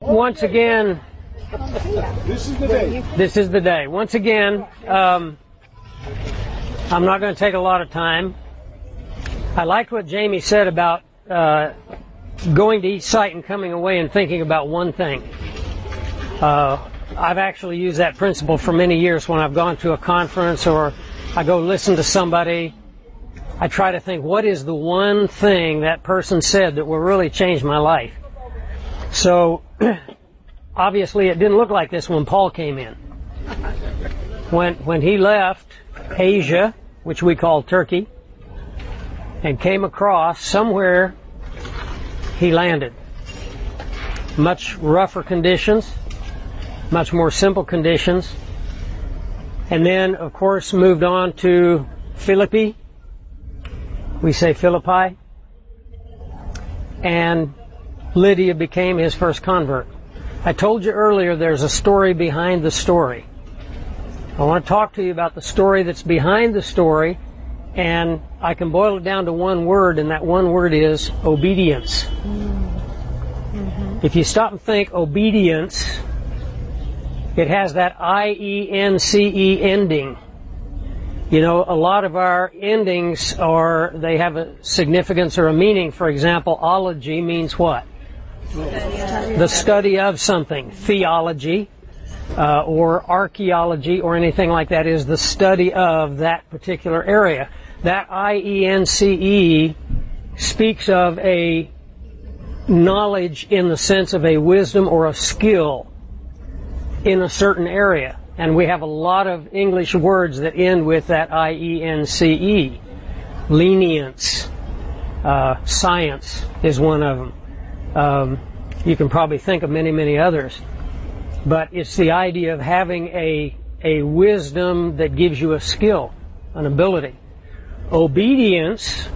once again, This is the day. this is the day. Once again, I'm not going to take a lot of time. I liked what Jamie said about going to each site and coming away and thinking about one thing. I've actually used that principle for many years when I've gone to a conference or I go listen to somebody. I try to think, what is the one thing that person said that will really change my life? So, obviously it didn't look like this when Paul came in. When he left Asia, which we call Turkey, and came across, somewhere he landed. Much rougher conditions, much more simple conditions. And then, of course, moved on to Philippi. We say Philippi. And Lydia became his first convert. I told you earlier there's a story behind the story. I want to talk to you about the story that's behind the story, and I can boil it down to one word, and that one word is obedience. If you stop and think obedience, it has that I-E-N-C-E ending. You know, a lot of our endings they have a significance or a meaning. For example, ology means what? The study of something. Theology or archaeology or anything like that is the study of that particular area. That I-E-N-C-E speaks of a knowledge in the sense of a wisdom or a skill in a certain area. And we have a lot of English words that end with that I-E-N-C-E. Lenience. Science is one of them. You can probably think of many, many others. But it's the idea of having a wisdom that gives you a skill, an ability. Obedience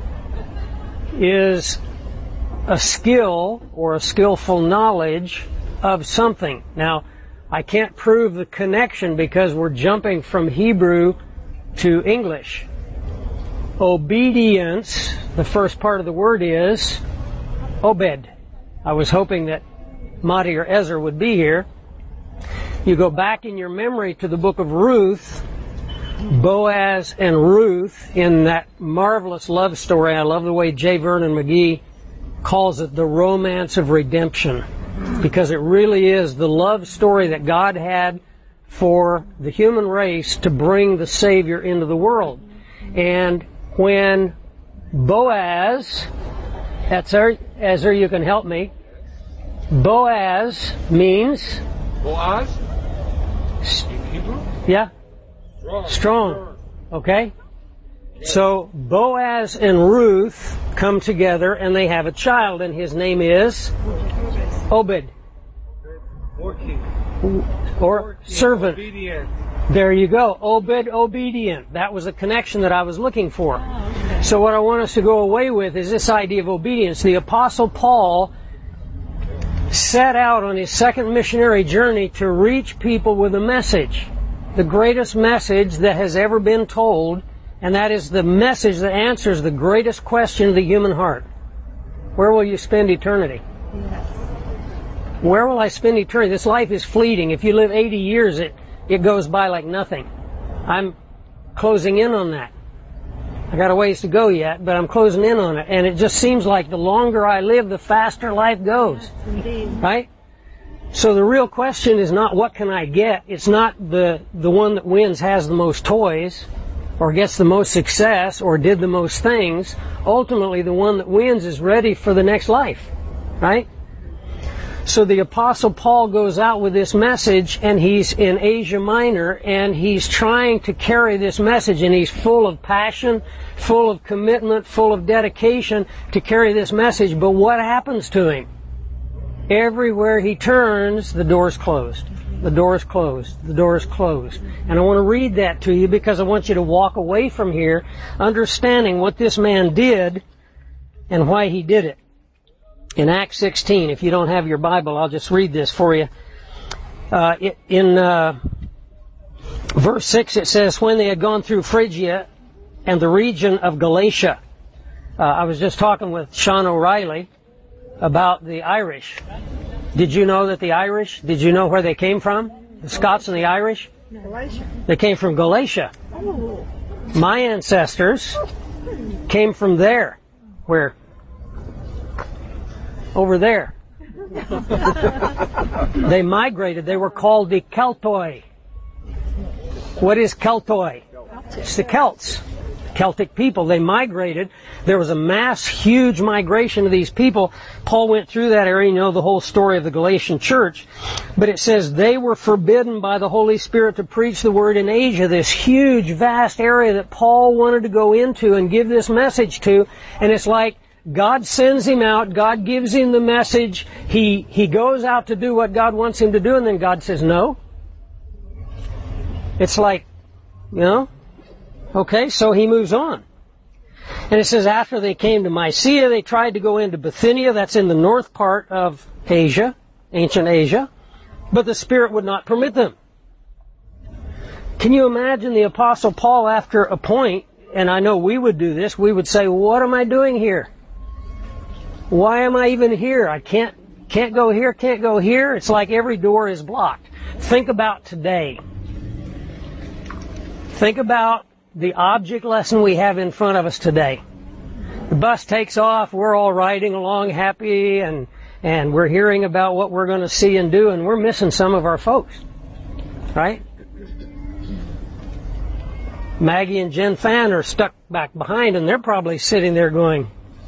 is a skill or a skillful knowledge of something. Now, I can't prove the connection because we're jumping from Hebrew to English. Obedience, the first part of the word is Obed. I was hoping that Mati or Ezra would be here. You go back in your memory to the book of Ruth, Boaz and Ruth in that marvelous love story. I love the way J. Vernon McGee calls it the romance of redemption, because it really is the love story that God had for the human race to bring the Savior into the world. And when Boaz, Ezra, you can help me. Boaz means? Boaz? In Hebrew? Yeah. Strong. Okay? So Boaz and Ruth come together and they have a child, and his name is Obed. Or servant. Obedient. There you go. Obed, obedient. That was the connection that I was looking for. So what I want us to go away with is this idea of obedience. The Apostle Paul set out on his second missionary journey to reach people with a message. The greatest message that has ever been told, and that is the message that answers the greatest question of the human heart. Where will you spend eternity? Where will I spend eternity? This life is fleeting. If you live 80 years, it goes by like nothing. I'm closing in on that. I got a ways to go yet, but I'm closing in on it. And it just seems like the longer I live, the faster life goes. Right? So the real question is not what can I get. It's not the one that wins has the most toys or gets the most success or did the most things. Ultimately, the one that wins is ready for the next life. Right? So the Apostle Paul goes out with this message, and he's in Asia Minor, and he's trying to carry this message, and he's full of passion, full of commitment, full of dedication to carry this message. But what happens to him? Everywhere he turns, the door's closed. The door is closed. The door is closed. And I want to read that to you because I want you to walk away from here understanding what this man did and why he did it. In Acts 16, if you don't have your Bible, I'll just read this for you. In verse 6 it says, when they had gone through Phrygia and the region of Galatia. I was just talking with Sean O'Reilly about the Irish. Did you know that the Irish, did you know where they came from? The Scots and the Irish? Galatia. They came from Galatia. Oh. My ancestors came from there. Where? Over there. They migrated. They were called the Keltoi. What is Keltoi? It's the Celts. Celtic people. They migrated. There was a mass, huge migration of these people. Paul went through that area. You know the whole story of the Galatian church. But it says they were forbidden by the Holy Spirit to preach the word in Asia, this huge, vast area that Paul wanted to go into and give this message to. And it's like God sends him out. God gives him the message. He goes out to do what God wants him to do, and then God says no. It's like, you know, okay, so he moves on. And it says after they came to Mysia, they tried to go into Bithynia. That's in the north part of Asia, ancient Asia. But the Spirit would not permit them. Can you imagine the Apostle Paul after a point, and I know we would do this, we would say, what am I doing here? Why am I even here? I can't go here, can't go here. It's like every door is blocked. Think about today. Think about the object lesson we have in front of us today. The bus takes off, we're all riding along happy, and we're hearing about what we're going to see and do, and we're missing some of our folks. Right? Maggie and Jen Fan are stuck back behind, and they're probably sitting there going,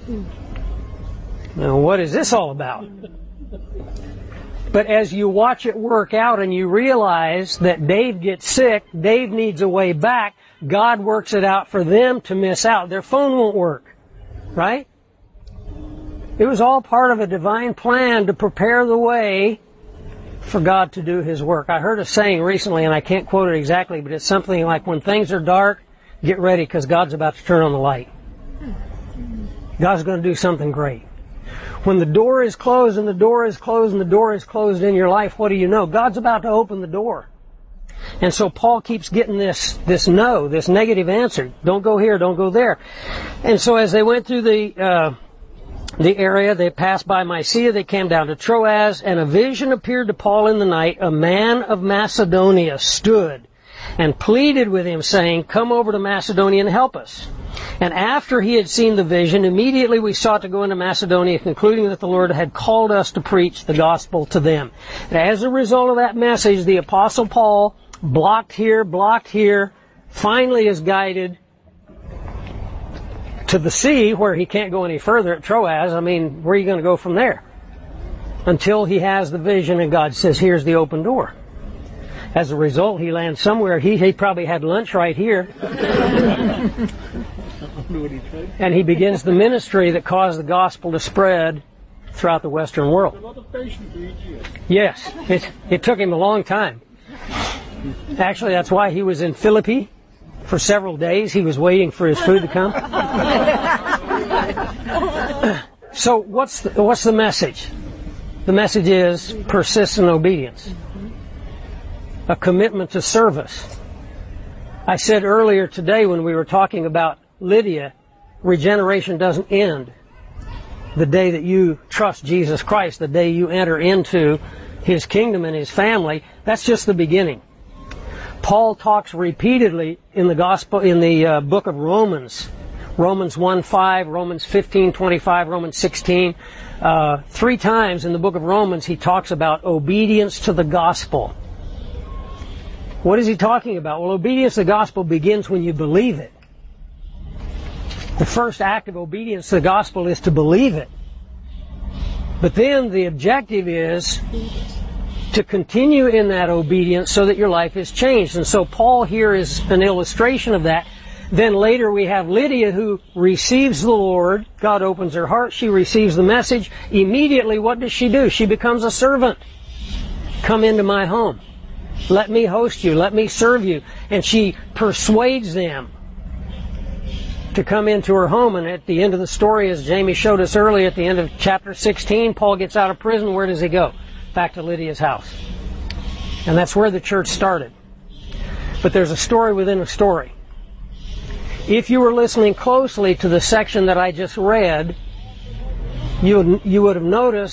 now, what is this all about? But as you watch it work out and you realize that Dave gets sick, Dave needs a way back, God works it out for them to miss out. Their phone won't work. Right? It was all part of a divine plan to prepare the way for God to do His work. I heard a saying recently, and I can't quote it exactly, but it's something like, when things are dark, get ready because God's about to turn on the light. God's going to do something great. When the door is closed and the door is closed and the door is closed in your life, what do you know? God's about to open the door. And so Paul keeps getting this no, this negative answer. Don't go here, don't go there. And so as they went through the area, they passed by Mysia, they came down to Troas, and a vision appeared to Paul in the night. A man of Macedonia stood and pleaded with him, saying, come over to Macedonia and help us. And after he had seen the vision, immediately we sought to go into Macedonia, concluding that the Lord had called us to preach the gospel to them. And as a result of that message, the Apostle Paul, blocked here, finally is guided to the sea, where he can't go any further at Troas. I mean, where are you going to go from there? Until he has the vision and God says, here's the open door. As a result, he lands somewhere. He probably had lunch right here. And he begins the ministry that caused the gospel to spread throughout the Western world. A lot of patience to each year. Yes, it took him a long time. Actually, that's why he was in Philippi for several days. He was waiting for his food to come. So what's the message? The message is persistent obedience. A commitment to service. I said earlier today when we were talking about Lydia, regeneration doesn't end the day that you trust Jesus Christ, the day you enter into His kingdom and His family. That's just the beginning. Paul talks repeatedly in the gospel, in the book of Romans. Romans 1:5, Romans 15:25, Romans 16. 3 times in the book of Romans he talks about obedience to the gospel. What is he talking about? Well, obedience to the gospel begins when you believe it. The first act of obedience to the gospel is to believe it. But then the objective is to continue in that obedience so that your life is changed. And so Paul here is an illustration of that. Then later we have Lydia, who receives the Lord. God opens her heart. She receives the message. Immediately, what does she do? She becomes a servant. Come into my home. Let me host you. Let me serve you. And she persuades them to come into her home. And at the end of the story, as Jamie showed us earlier, at the end of chapter 16, Paul gets out of prison. Where does he go? Back to Lydia's house. And that's where the church started. But there's a story within a story. If you were listening closely to the section that I just read, you would have noticed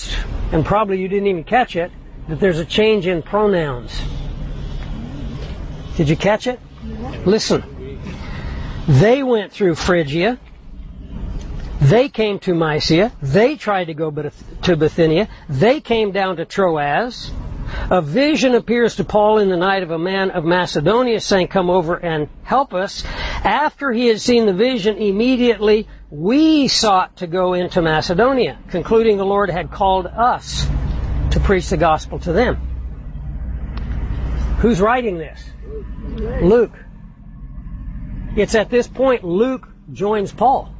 and probably you didn't even catch it, that there's a change in pronouns. Did you catch it? Listen. They went through Phrygia. They came to Mysia. They tried to go to Bithynia. They came down to Troas. A vision appears to Paul in the night of a man of Macedonia saying, come over and help us. After he had seen the vision, immediately we sought to go into Macedonia, concluding the Lord had called us to preach the gospel to them. Who's writing this? Luke. It's at this point Luke joins Paul.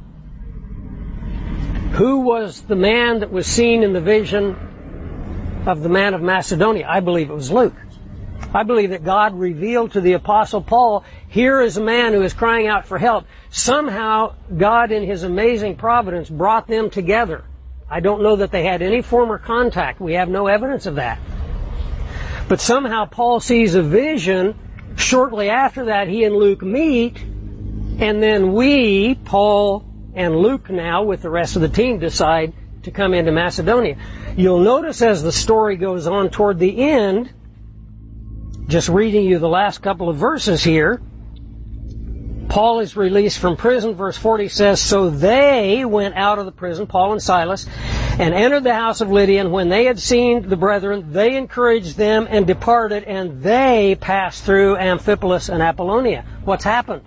Who was the man that was seen in the vision of the man of Macedonia? I believe it was Luke. I believe that God revealed to the Apostle Paul, here is a man who is crying out for help. Somehow, God in His amazing providence brought them together. I don't know that they had any former contact. We have no evidence of that. But somehow Paul sees a vision. Shortly after that, he and Luke meet. And then we, Paul and Luke now, with the rest of the team, decide to come into Macedonia. You'll notice as the story goes on toward the end, just reading you the last couple of verses here, Paul is released from prison. Verse 40 says, so they went out of the prison, Paul and Silas, and entered the house of Lydia, and when they had seen the brethren, they encouraged them and departed, and they passed through Amphipolis and Apollonia. What's happened?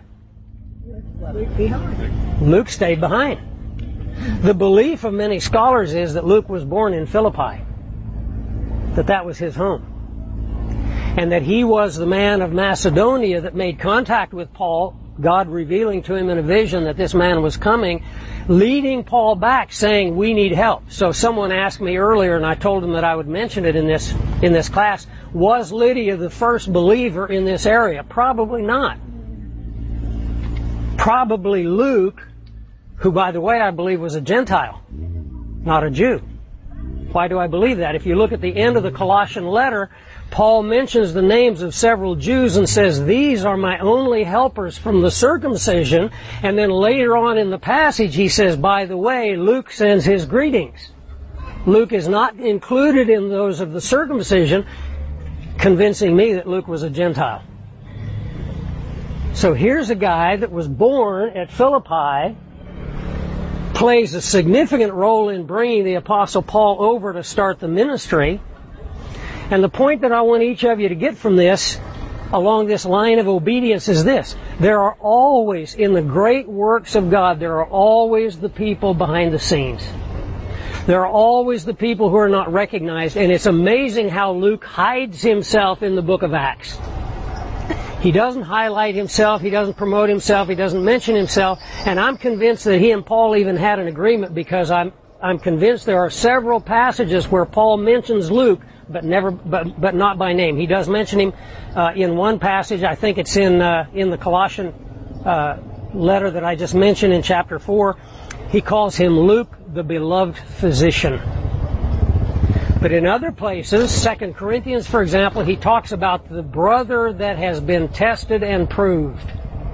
Luke stayed behind. The belief of many scholars is that Luke was born in Philippi, that was his home, and that he was the man of Macedonia that made contact with Paul, God revealing to him in a vision that this man was coming, leading Paul back saying, we need help. So someone asked me earlier, and I told him that I would mention it in this class, was Lydia the first believer in this area? Probably not. Probably Luke, who, by the way, I believe was a Gentile, not a Jew. Why do I believe that? If you look at the end of the Colossian letter, Paul mentions the names of several Jews and says, these are my only helpers from the circumcision. And then later on in the passage, he says, by the way, Luke sends his greetings. Luke is not included in those of the circumcision, convincing me that Luke was a Gentile. So here's a guy that was born at Philippi, plays a significant role in bringing the Apostle Paul over to start the ministry. And the point that I want each of you to get from this, along this line of obedience, is this. There are always, in the great works of God, there are always the people behind the scenes. There are always the people who are not recognized. And it's amazing how Luke hides himself in the book of Acts. He doesn't highlight himself, he doesn't promote himself, he doesn't mention himself, and I'm convinced that he and Paul even had an agreement, because I'm convinced there are several passages where Paul mentions Luke, but not by name. He does mention him in one passage. I think it's in the Colossian letter that I just mentioned in chapter 4. He calls him Luke, the beloved physician. But in other places, 2 Corinthians, for example, he talks about the brother that has been tested and proved.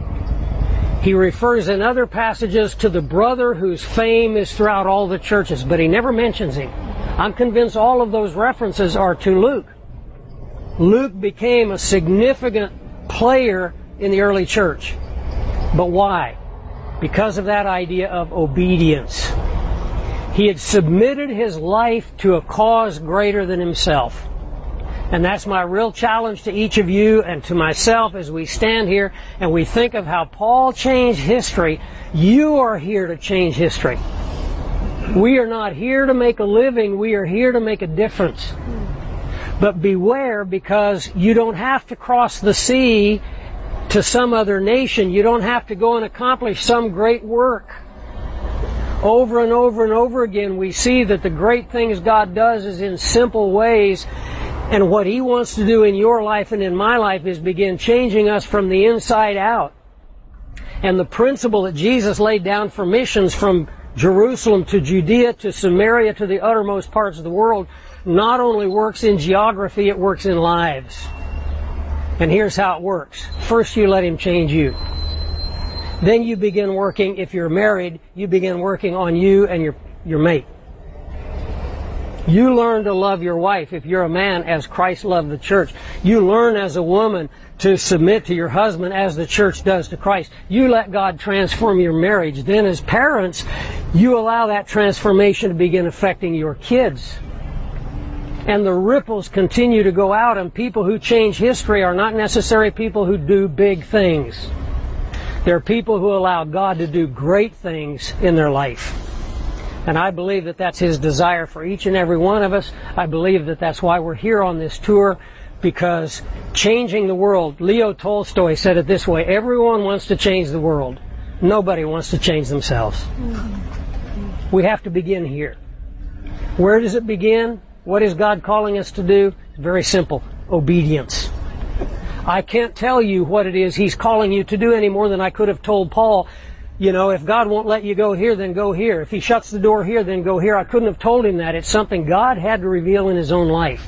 He refers in other passages to the brother whose fame is throughout all the churches, but he never mentions him. I'm convinced all of those references are to Luke. Luke became a significant player in the early church. But why? Because of that idea of obedience. He had submitted his life to a cause greater than himself. And that's my real challenge to each of you and to myself as we stand here and we think of how Paul changed history. You are here to change history. We are not here to make a living. We are here to make a difference. But beware, because you don't have to cross the sea to some other nation. You don't have to go and accomplish some great work. Over and over and over again, we see that the great things God does is in simple ways. And what He wants to do in your life and in my life is begin changing us from the inside out. And the principle that Jesus laid down for missions from Jerusalem to Judea to Samaria to the uttermost parts of the world not only works in geography, it works in lives. And here's how it works. First, you let Him change you. Then you begin working, if you're married, you begin working on you and your mate. You learn to love your wife, if you're a man, as Christ loved the church. You learn as a woman to submit to your husband as the church does to Christ. You let God transform your marriage. Then as parents, you allow that transformation to begin affecting your kids. And the ripples continue to go out, and people who change history are not necessarily people who do big things. They're people who allow God to do great things in their life. And I believe that that's His desire for each and every one of us. I believe that that's why we're here on this tour, because changing the world, Leo Tolstoy said it this way, everyone wants to change the world. Nobody wants to change themselves. We have to begin here. Where does it begin? What is God calling us to do? It's very simple. Obedience. I can't tell you what it is He's calling you to do any more than I could have told Paul. You know, if God won't let you go here, then go here. If He shuts the door here, then go here. I couldn't have told him that. It's something God had to reveal in His own life.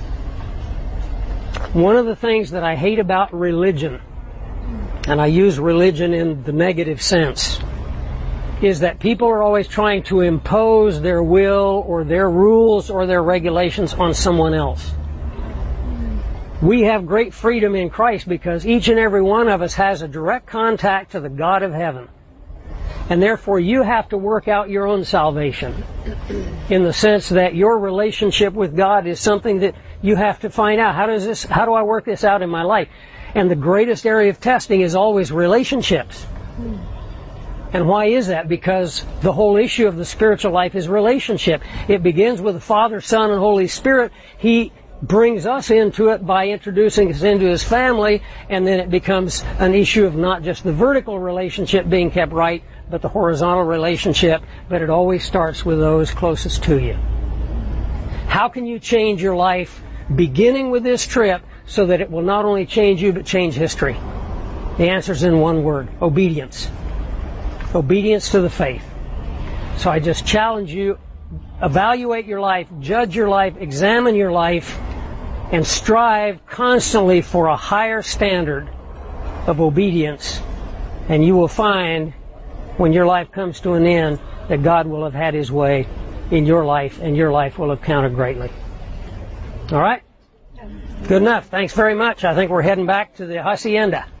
One of the things that I hate about religion, and I use religion in the negative sense, is that people are always trying to impose their will or their rules or their regulations on someone else. We have great freedom in Christ because each and every one of us has a direct contact to the God of heaven. And therefore you have to work out your own salvation in the sense that your relationship with God is something that you have to find out. How do I work this out in my life? And the greatest area of testing is always relationships. And why is that? Because the whole issue of the spiritual life is relationship. It begins with the Father, Son, and Holy Spirit. He brings us into it by introducing us into His family, and then it becomes an issue of not just the vertical relationship being kept right, but the horizontal relationship. But it always starts with those closest to you. How can you change your life beginning with this trip so that it will not only change you but change history? The answer is in one word: obedience. Obedience to the faith. So I just challenge you, evaluate your life, judge your life, examine your life, and strive constantly for a higher standard of obedience. And you will find, when your life comes to an end, that God will have had His way in your life, and your life will have counted greatly. All right? Good enough. Thanks very much. I think we're heading back to the hacienda.